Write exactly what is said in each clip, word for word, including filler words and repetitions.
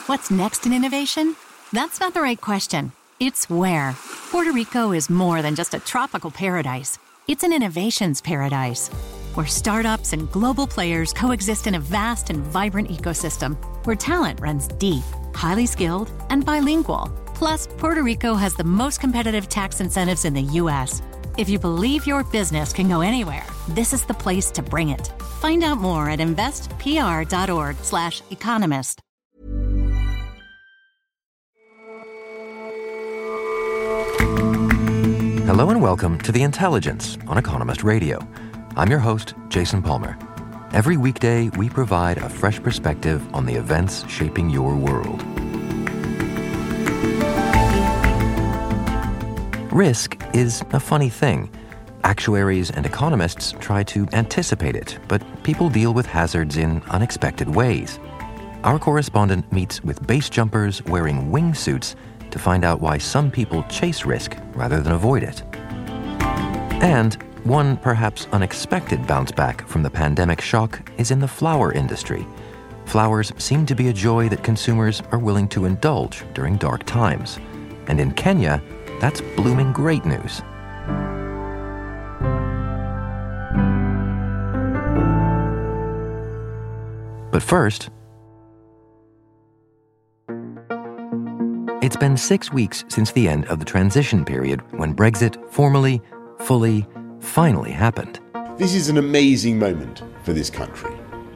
What's next in innovation? That's not the right question. It's where. Puerto Rico is more than just a tropical paradise. It's an innovations paradise, where startups and global players coexist in a vast and vibrant ecosystem, where talent runs deep, highly skilled, and bilingual. Plus, Puerto Rico has the most competitive tax incentives in the U S. If you believe your business can go anywhere, this is the place to bring it. Find out more at investpr.org slash economist. Hello and welcome to The Intelligence on Economist Radio. I'm your host, Jason Palmer. Every weekday, we provide a fresh perspective on the events shaping your world. Risk is a funny thing. Actuaries and economists try to anticipate it, but people deal with hazards in unexpected ways. Our correspondent meets with base jumpers wearing wingsuits to find out why some people chase risk rather than avoid it. And one perhaps unexpected bounce back from the pandemic shock is in the flower industry. Flowers seem to be a joy that consumers are willing to indulge during dark times. And in Kenya, that's blooming great news. But first, it's been six weeks since the end of the transition period when Brexit formally, fully, finally happened. This is an amazing moment for this country.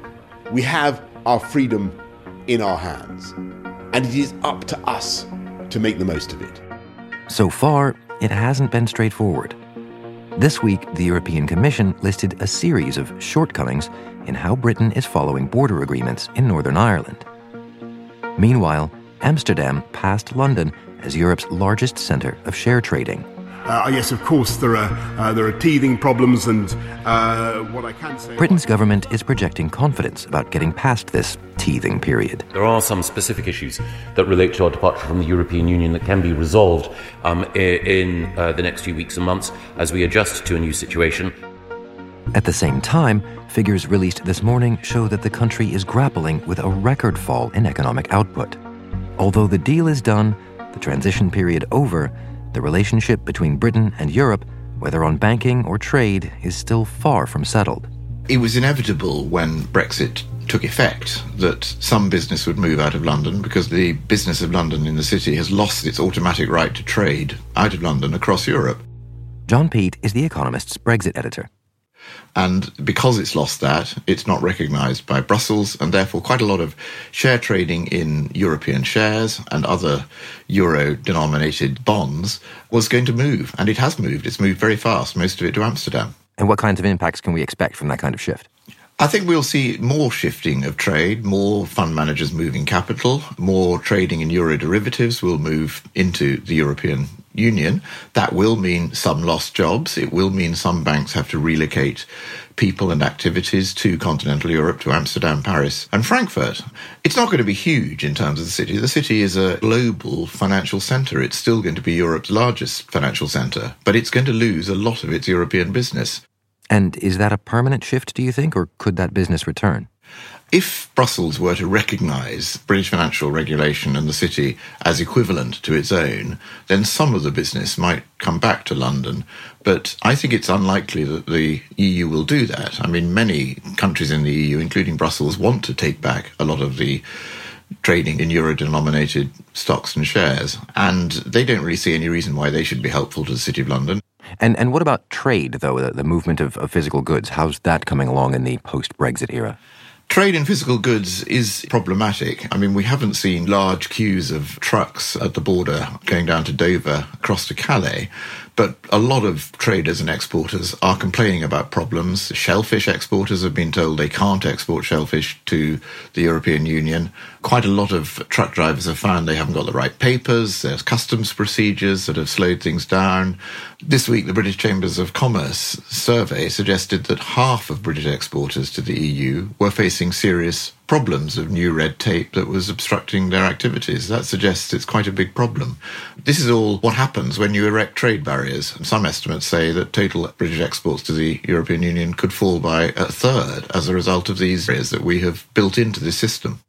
We have our freedom in our hands, and it is up to us to make the most of it. So far, it hasn't been straightforward. This week, the European Commission listed a series of shortcomings in how Britain is following border agreements in Northern Ireland. Meanwhile, Amsterdam passed London as Europe's largest centre of share trading. Uh, yes, of course, there are uh, there are teething problems, and uh, what I can say... Britain's government is projecting confidence about getting past this teething period. There are some specific issues that relate to our departure from the European Union that can be resolved um, in uh, the next few weeks and months as we adjust to a new situation. At the same time, figures released this morning show that the country is grappling with a record fall in economic output. Although the deal is done, the transition period over, the relationship between Britain and Europe, whether on banking or trade, is still far from settled. It was inevitable when Brexit took effect that some business would move out of London because the business of London in the city has lost its automatic right to trade out of London across Europe. John Peet is The Economist's Brexit editor. And because it's lost that, it's not recognised by Brussels, and therefore quite a lot of share trading in European shares and other euro-denominated bonds was going to move. And it has moved. It's moved very fast, most of it to Amsterdam. And what kinds of impacts can we expect from that kind of shift? I think we'll see more shifting of trade, more fund managers moving capital, more trading in euro derivatives will move into the European Union. That will mean some lost jobs. It will mean some banks have to relocate people and activities to continental Europe, to Amsterdam, Paris, and Frankfurt. It's not going to be huge in terms of the city. The city is a global financial centre. It's still going to be Europe's largest financial centre, but it's going to lose a lot of its European business. And is that a permanent shift, do you think, or could that business return? If Brussels were to recognise British financial regulation and the city as equivalent to its own, then some of the business might come back to London. But I think it's unlikely that the E U will do that. I mean, many countries in the E U, including Brussels, want to take back a lot of the trading in euro-denominated stocks and shares, and they don't really see any reason why they should be helpful to the City of London. And and what about trade, though, the, the movement of, of physical goods? How's that coming along in the post-Brexit era? Trade in physical goods is problematic. I mean, we haven't seen large queues of trucks at the border going down to Dover, across to Calais, but a lot of traders and exporters are complaining about problems. Shellfish exporters have been told they can't export shellfish to the European Union. Quite a lot of truck drivers have found they haven't got the right papers. There's customs procedures that have slowed things down. This week, the British Chambers of Commerce survey suggested that half of British exporters to the E U were facing serious problems of new red tape that was obstructing their activities. That suggests it's quite a big problem. This is all what happens when you erect trade barriers. Some estimates say that total British exports to the European Union could fall by a third as a result of these barriers that we have built into this system.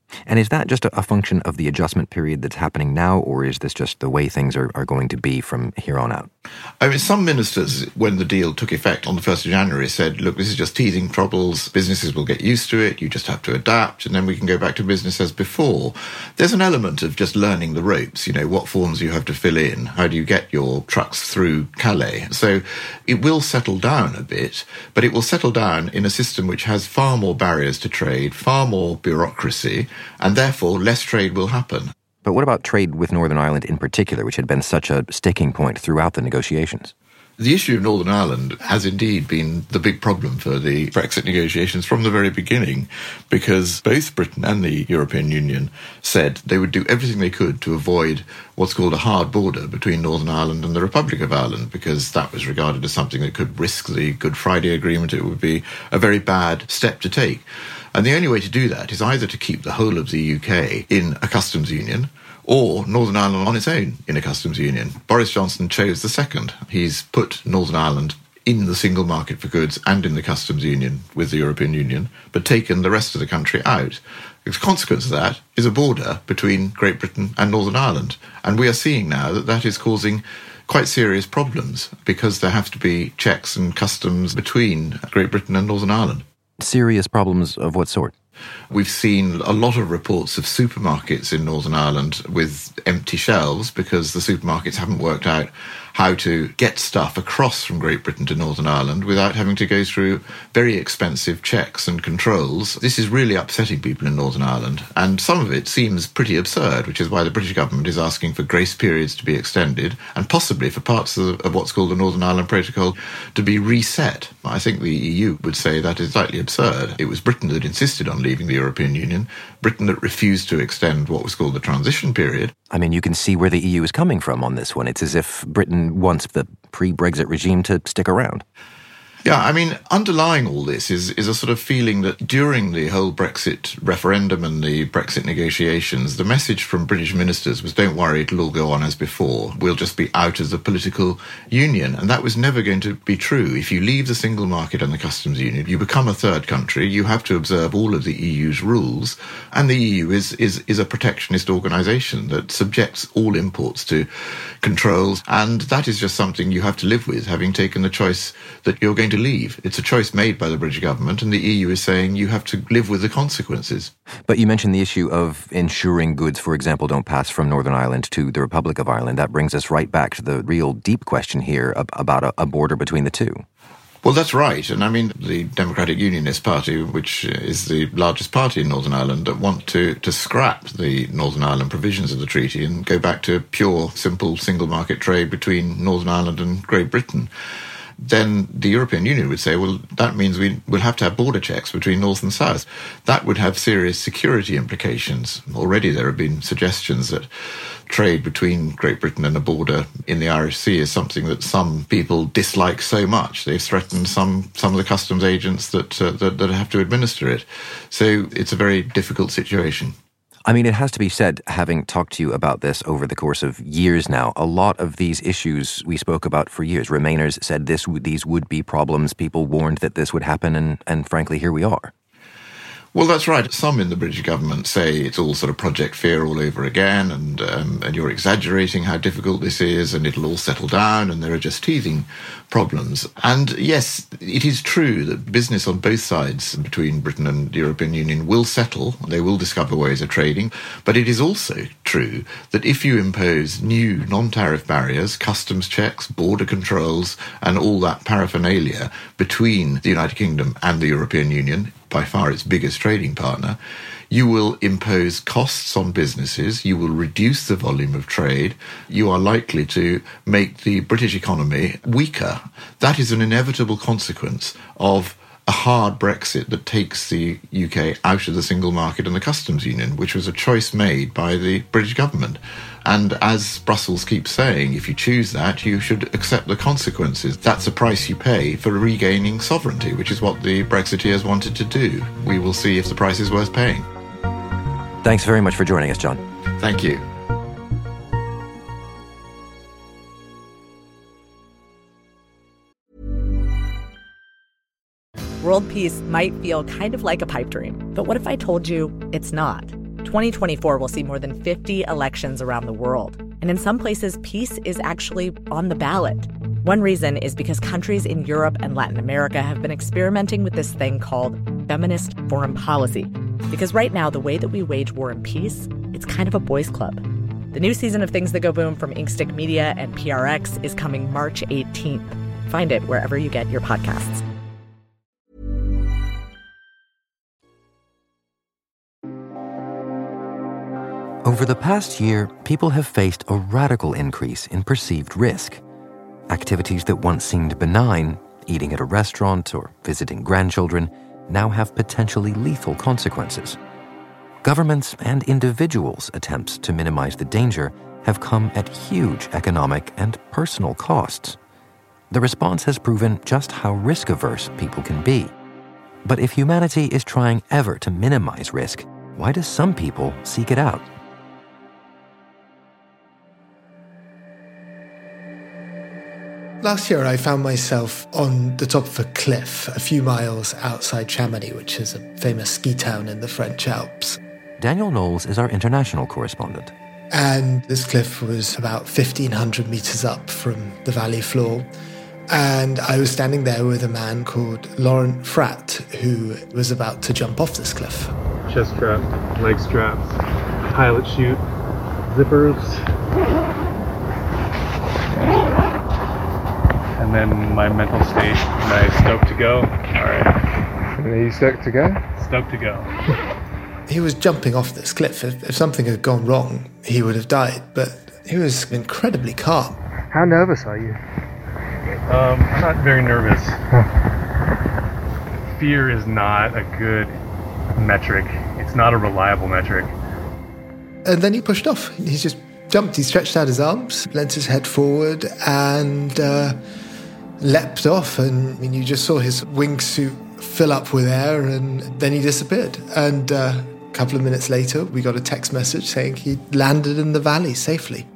And is that just a, a function of the adjustment period that's happening now, or is this just the way things are, are going to be from here on out? I mean, some ministers, when the deal took effect on the first of January, said, look, this is just teething troubles, businesses will get used to it, you just have to adapt, and then we can go back to business as before. There's an element of just learning the ropes, you know, what forms you have to fill in, how do you get your trucks through Calais. So it will settle down a bit, but it will settle down in a system which has far more barriers to trade, far more bureaucracy, and therefore less trade will happen. But what about trade with Northern Ireland in particular, which had been such a sticking point throughout the negotiations? The issue of Northern Ireland has indeed been the big problem for the Brexit negotiations from the very beginning, because both Britain and the European Union said they would do everything they could to avoid what's called a hard border between Northern Ireland and the Republic of Ireland, because that was regarded as something that could risk the Good Friday Agreement. It would be a very bad step to take. And the only way to do that is either to keep the whole of the U K in a customs union, or Northern Ireland on its own in a customs union. Boris Johnson chose the second. He's put Northern Ireland in the single market for goods and in the customs union with the European Union, but taken the rest of the country out. The consequence of that is a border between Great Britain and Northern Ireland. And we are seeing now that that is causing quite serious problems, because there have to be checks and customs between Great Britain and Northern Ireland. Serious problems of what sort? We've seen a lot of reports of supermarkets in Northern Ireland with empty shelves because the supermarkets haven't worked out how to get stuff across from Great Britain to Northern Ireland without having to go through very expensive checks and controls. This is really upsetting people in Northern Ireland, and some of it seems pretty absurd, which is why the British government is asking for grace periods to be extended and possibly for parts of, of what's called the Northern Ireland Protocol to be reset. I think the E U would say that is slightly absurd. It was Britain that insisted on leaving the European Union, Britain that refused to extend what was called the transition period. I mean, you can see where the E U is coming from on this one. It's as if Britain wants the pre-Brexit regime to stick around. Yeah, I mean, underlying all this is, is a sort of feeling that during the whole Brexit referendum and the Brexit negotiations, the message from British ministers was, don't worry, it'll all go on as before. We'll just be out of the political union. And that was never going to be true. If you leave the single market and the customs union, you become a third country, you have to observe all of the E U's rules. And the E U is, is, is a protectionist organisation that subjects all imports to controls. And that is just something you have to live with, having taken the choice that you're going to leave. It's a choice made by the British government, and the E U is saying you have to live with the consequences. But you mentioned the issue of ensuring goods, for example, don't pass from Northern Ireland to the Republic of Ireland. That brings us right back to the real deep question here about a, a border between the two. Well, that's right. And I mean, the Democratic Unionist Party, which is the largest party in Northern Ireland, that want to, to scrap the Northern Ireland provisions of the treaty and go back to pure, simple single market trade between Northern Ireland and Great Britain. Then the European Union would say, well, that means we will have to have border checks between North and South. That would have serious security implications. Already there have been suggestions that trade between Great Britain and a border in the Irish Sea is something that some people dislike so much. They've threatened some, some of the customs agents that, uh, that, that have to administer it. So it's a very difficult situation. I mean, it has to be said, having talked to you about this over the course of years now, a lot of these issues we spoke about for years. Remainers said this, these would be problems. People warned that this would happen, and, and frankly, here we are. Well, that's right. Some in the British government say it's all sort of Project Fear all over again, and um, and you're exaggerating how difficult this is, and it'll all settle down, and there are just teething problems. And yes, it is true that business on both sides between Britain and the European Union will settle. They will discover ways of trading. But it is also true that if you impose new non-tariff barriers, customs checks, border controls, and all that paraphernalia between the United Kingdom and the European Union, by far its biggest trading partner, you will impose costs on businesses, you will reduce the volume of trade, you are likely to make the British economy weaker. That is an inevitable consequence of a hard Brexit that takes the U K out of the single market and the customs union, which was a choice made by the British government. And as Brussels keeps saying, if you choose that, you should accept the consequences. That's a price you pay for regaining sovereignty, which is what the Brexiteers wanted to do. We will see if the price is worth paying. Thanks very much for joining us, John. Thank you. World peace might feel kind of like a pipe dream, but what if I told you it's not? twenty twenty-four will see more than fifty elections around the world. And in some places, peace is actually on the ballot. One reason is because countries in Europe and Latin America have been experimenting with this thing called feminist foreign policy. Because right now, the way that we wage war and peace, it's kind of a boys' club. The new season of Things That Go Boom from Inkstick Media and P R X is coming March eighteenth. Find it wherever you get your podcasts. Over the past year, people have faced a radical increase in perceived risk. Activities that once seemed benign, eating at a restaurant or visiting grandchildren, now have potentially lethal consequences. Governments' and individuals' attempts to minimize the danger have come at huge economic and personal costs. The response has proven just how risk-averse people can be. But if humanity is trying ever to minimize risk, why do some people seek it out? Last year, I found myself on the top of a cliff a few miles outside Chamonix, which is a famous ski town in the French Alps. Daniel Knowles is our international correspondent. And this cliff was about fifteen hundred meters up from the valley floor. And I was standing there with a man called Laurent Fratt, who was about to jump off this cliff. Chest strap, leg straps, pilot chute, zippers. And then my mental state, am I stoked to go? All right. Are you stoked to go? Stoked to go. He was jumping off this cliff. If, if something had gone wrong, he would have died. But he was incredibly calm. How nervous are you? Um, I'm not very nervous. Fear is not a good metric. It's not a reliable metric. And then he pushed off. He just jumped. He stretched out his arms, leant his head forward, and uh, leapt off. And I mean, you just saw his wingsuit fill up with air, and then he disappeared. And uh, a couple of minutes later, we got a text message saying he landed in the valley safely.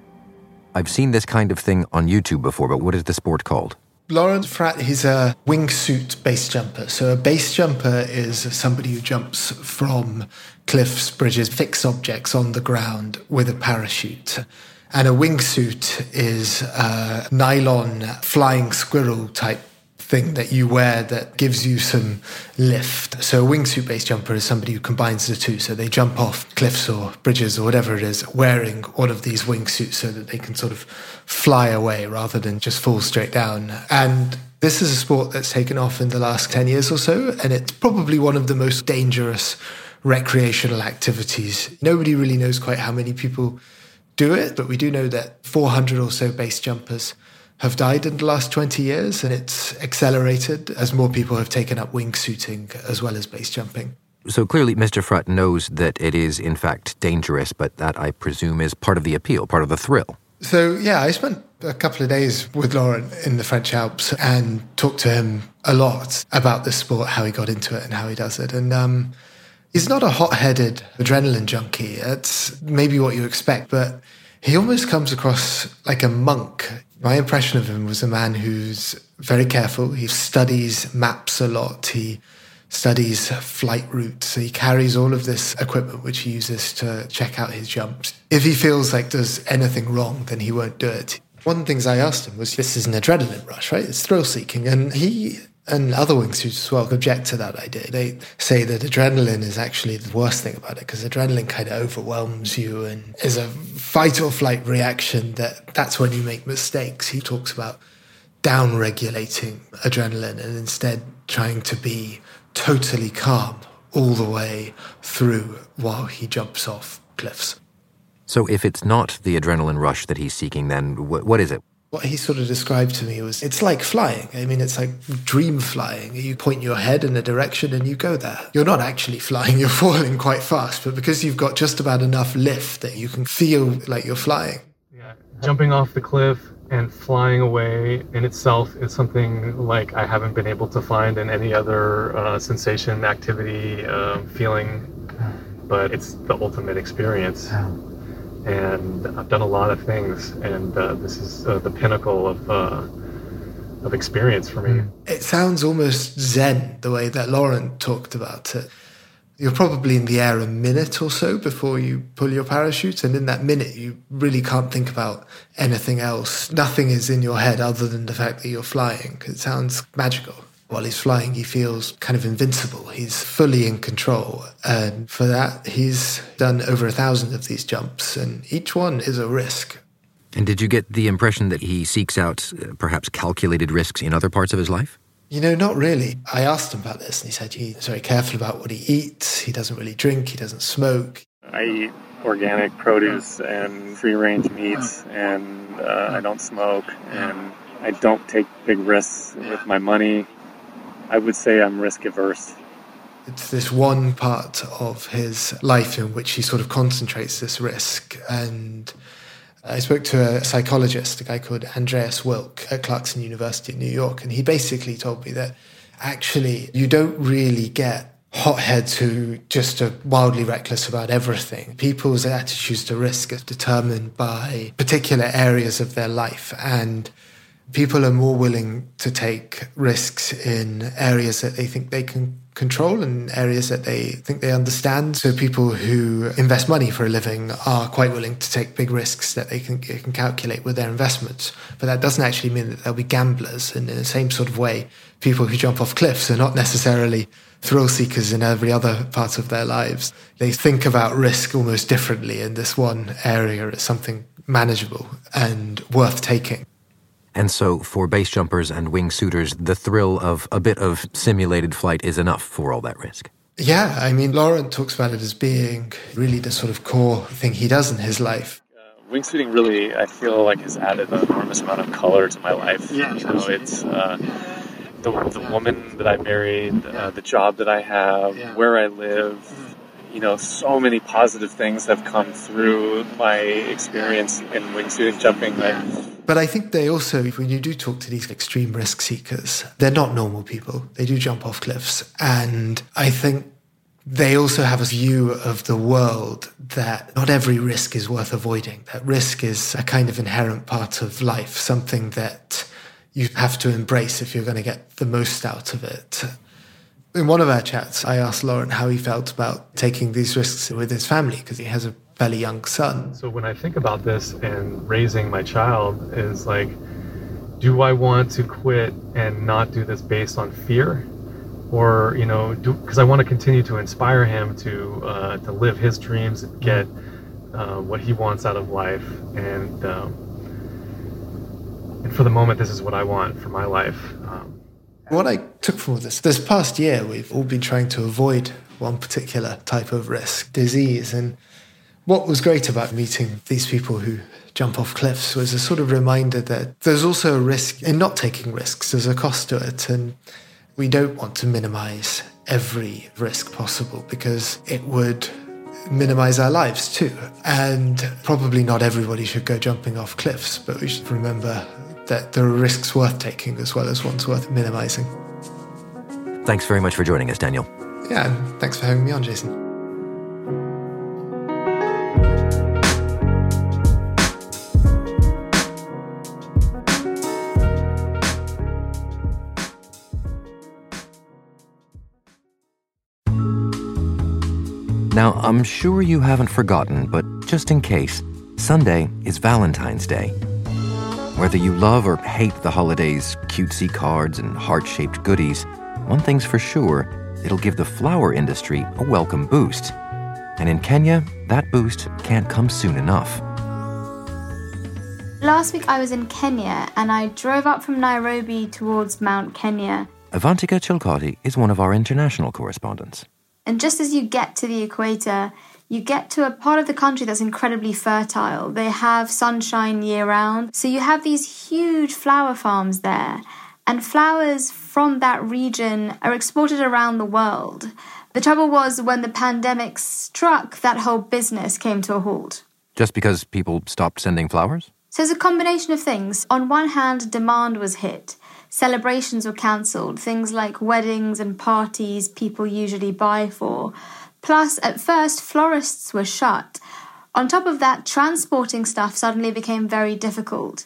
I've seen this kind of thing on YouTube before, but what is the sport called? Laurent Fratt, he's a wingsuit base jumper. So a base jumper is somebody who jumps from cliffs, bridges, fixed objects on the ground with a parachute. And a wingsuit is a nylon flying squirrel type thing that you wear that gives you some lift. So a wingsuit base jumper is somebody who combines the two. So they jump off cliffs or bridges or whatever it is, wearing all of these wingsuits so that they can sort of fly away rather than just fall straight down. And this is a sport that's taken off in the last ten years or so, and it's probably one of the most dangerous recreational activities. Nobody really knows quite how many people do it, but we do know that four hundred or so base jumpers have died in the last twenty years, and it's accelerated as more people have taken up wingsuiting as well as base jumping. So clearly Mister Fratt knows that it is in fact dangerous, but that, I presume, is part of the appeal, part of the thrill. So, yeah, I spent a couple of days with Laurent in the French Alps and talked to him a lot about this sport, how he got into it and how he does it. And um, he's not a hot-headed adrenaline junkie. That's maybe what you expect, but he almost comes across like a monk. My impression of him was a man who's very careful. He studies maps a lot. He studies flight routes. He carries all of this equipment which he uses to check out his jumps. If he feels like there's anything wrong, then he won't do it. One of the things I asked him was, this is an adrenaline rush, right? It's thrill-seeking. And he and other wingsuits as well object to that idea. They say that adrenaline is actually the worst thing about it, because adrenaline kind of overwhelms you and is a fight or flight reaction that that's when you make mistakes. He talks about down-regulating adrenaline and instead trying to be totally calm all the way through while he jumps off cliffs. So if it's not the adrenaline rush that he's seeking, then wh- what is it? What he sort of described to me was, it's like flying. I mean, it's like dream flying. You point your head in a direction and you go there. You're not actually flying, you're falling quite fast, but because you've got just about enough lift that you can feel like you're flying. Yeah, jumping off the cliff and flying away in itself is something like I haven't been able to find in any other uh, sensation, activity, uh, feeling, but it's the ultimate experience. And I've done a lot of things, and uh, this is uh, the pinnacle of uh, of experience for me. It sounds almost zen, the way that Laurent talked about it. You're probably in the air a minute or so before you pull your parachute. And in that minute, you really can't think about anything else. Nothing is in your head other than the fact that you're flying. It sounds magical. While he's flying, he feels kind of invincible. He's fully in control. And for that, he's done over a thousand of these jumps. And each one is a risk. And did you get the impression that he seeks out uh, perhaps calculated risks in other parts of his life? You know, not really. I asked him about this, and he said he's very careful about what he eats. He doesn't really drink. He doesn't smoke. I eat organic produce and free-range meats, and uh, I don't smoke, and I don't take big risks with my money. I would say I'm risk-averse. It's this one part of his life in which he sort of concentrates this risk. And I spoke to a psychologist, a guy called Andreas Wilk at Clarkson University in New York, and he basically told me that actually you don't really get hotheads who just are wildly reckless about everything. People's attitudes to risk are determined by particular areas of their life, and people are more willing to take risks in areas that they think they can control and areas that they think they understand. So people who invest money for a living are quite willing to take big risks that they can, they can calculate with their investments. But that doesn't actually mean that they'll be gamblers. And in the same sort of way, people who jump off cliffs are not necessarily thrill seekers in every other part of their lives. They think about risk almost differently in this one area as something manageable and worth taking. And so for base jumpers and wingsuiters, the thrill of a bit of simulated flight is enough for all that risk. Yeah, I mean, Laurent talks about it as being really the sort of core thing he does in his life. Uh, wingsuiting really, I feel like, has added an enormous amount of color to my life. Yeah, you know, it's uh, the, the woman that I married, uh, the job that I have, yeah. where I live. You know, so many positive things have come through my experience in wingsuiting jumping. Like, But I think they also, when you do talk to these extreme risk seekers, they're not normal people. They do jump off cliffs. And I think they also have a view of the world that not every risk is worth avoiding. That risk is a kind of inherent part of life, something that you have to embrace if you're going to get the most out of it. In one of our chats, I asked Laurent how he felt about taking these risks with his family, because he has a fairly young son. So when I think about this and raising my child, is like, do I want to quit and not do this based on fear? Or, you know, do because I want to continue to inspire him to uh, to live his dreams and get uh, what he wants out of life. And, um, and for the moment, this is what I want for my life. Um, What I took from all this, this past year, we've all been trying to avoid one particular type of risk, disease. And what was great about meeting these people who jump off cliffs was a sort of reminder that there's also a risk in not taking risks. There's a cost to it. And we don't want to minimize every risk possible, because it would minimize our lives too. And probably not everybody should go jumping off cliffs, but we should remember that there are risks worth taking as well as ones worth minimizing. Thanks very much for joining us, Daniel. Yeah, and thanks for having me on, Jason. Now, I'm sure you haven't forgotten, but just in case, Sunday is Valentine's Day. Whether you love or hate the holidays' cutesy cards and heart-shaped goodies, one thing's for sure, it'll give the flower industry a welcome boost. And in Kenya, that boost can't come soon enough. Last week I was in Kenya and I drove up from Nairobi towards Mount Kenya. Avantika Chilcote is one of our international correspondents. And just as you get to the equator, you get to a part of the country that's incredibly fertile. They have sunshine year-round. So you have these huge flower farms there. And flowers from that region are exported around the world. The trouble was, when the pandemic struck, that whole business came to a halt. Just because people stopped sending flowers? So it's a combination of things. On one hand, demand was hit. Celebrations were cancelled. Things like weddings and parties people usually buy for. Plus, at first, florists were shut. On top of that, transporting stuff suddenly became very difficult.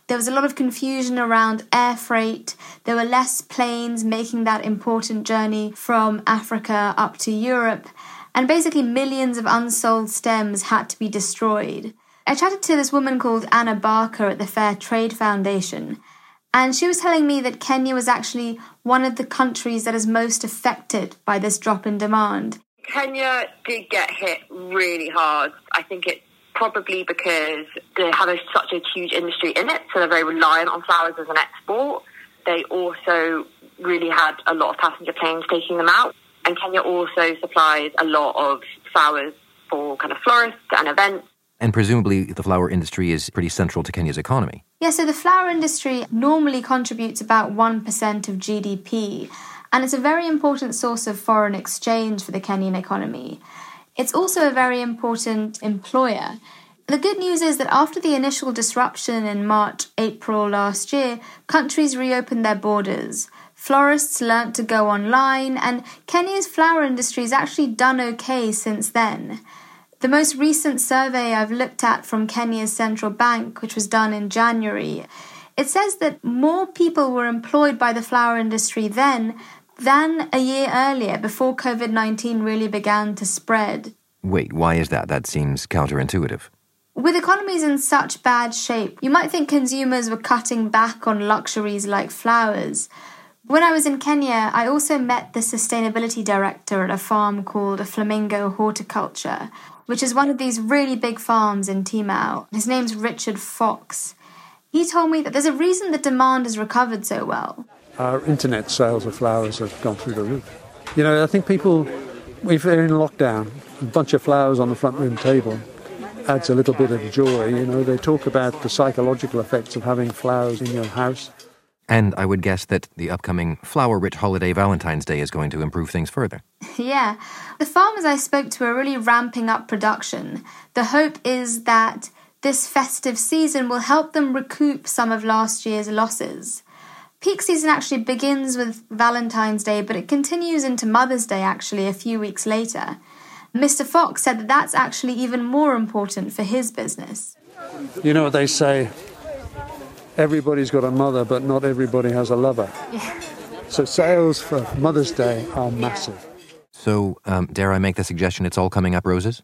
There was a lot of confusion around air freight. There were less planes making that important journey from Africa up to Europe. And basically millions of unsold stems had to be destroyed. I chatted to this woman called Anna Barker at the Fair Trade Foundation. And she was telling me that Kenya was actually one of the countries that is most affected by this drop in demand. Kenya did get hit really hard. I think it's probably because they have a, such a huge industry in it, so they're very reliant on flowers as an export. They also really had a lot of passenger planes taking them out. And Kenya also supplies a lot of flowers for kind of florists and events. And presumably the flower industry is pretty central to Kenya's economy. Yeah, so the flower industry normally contributes about one percent of G D P, and it's a very important source of foreign exchange for the Kenyan economy. It's also a very important employer. The good news is that after the initial disruption in March, April last year, countries reopened their borders. Florists learnt to go online, and Kenya's flower industry has actually done okay since then. The most recent survey I've looked at from Kenya's central bank, which was done in January, it says that more people were employed by the flower industry then than a year earlier, before covid nineteen really began to spread. Wait, why is that? That seems counterintuitive. With economies in such bad shape, you might think consumers were cutting back on luxuries like flowers. When I was in Kenya, I also met the sustainability director at a farm called Flamingo Horticulture, which is one of these really big farms in Timau. His name's Richard Fox. He told me that there's a reason the demand has recovered so well. Our internet sales of flowers have gone through the roof. You know, I think people, if they're in lockdown, a bunch of flowers on the front room table adds a little bit of joy. You know, they talk about the psychological effects of having flowers in your house. And I would guess that the upcoming flower-rich holiday Valentine's Day is going to improve things further. Yeah. The farmers I spoke to are really ramping up production. The hope is that this festive season will help them recoup some of last year's losses. Peak season actually begins with Valentine's Day, but it continues into Mother's Day, actually, a few weeks later. Mister Fox said that that's actually even more important for his business. You know what they say, everybody's got a mother, but not everybody has a lover. Yeah. So sales for Mother's Day are massive. So, um, dare I make the suggestion it's all coming up roses?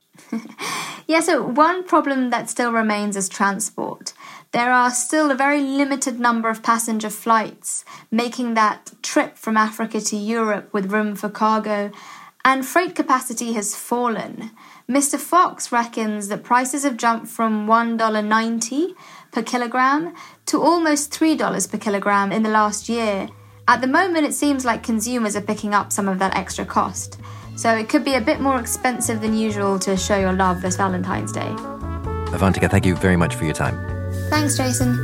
Yeah, so one problem that still remains is transport. There are still a very limited number of passenger flights making that trip from Africa to Europe with room for cargo, and freight capacity has fallen. Mister Fox reckons that prices have jumped from one dollar ninety per kilogram to almost three dollars per kilogram in the last year. At the moment, it seems like consumers are picking up some of that extra cost. So it could be a bit more expensive than usual to show your love this Valentine's Day. Avantika, thank you very much for your time. Thanks, Jason.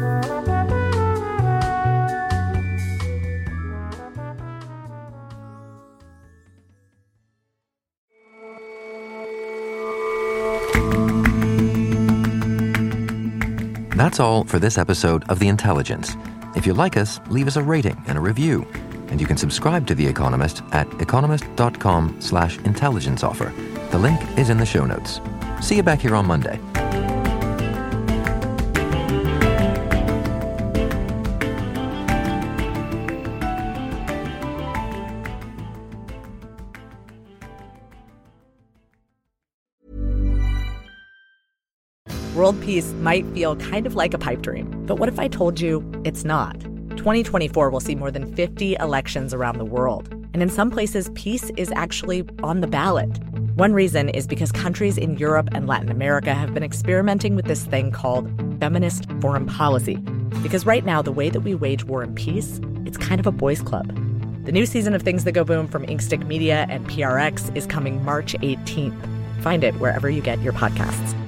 That's all for this episode of The Intelligence. If you like us, leave us a rating and a review. And you can subscribe to The Economist at economist.com slash intelligence offer. The link is in the show notes. See you back here on Monday. World peace might feel kind of like a pipe dream, but what if I told you it's not? twenty twenty-four will see more than fifty elections around the world. And in some places, peace is actually on the ballot. One reason is because countries in Europe and Latin America have been experimenting with this thing called feminist foreign policy. Because right now, the way that we wage war and peace, it's kind of a boys' club. The new season of Things That Go Boom from Inkstick Media and P R X is coming March eighteenth. Find it wherever you get your podcasts.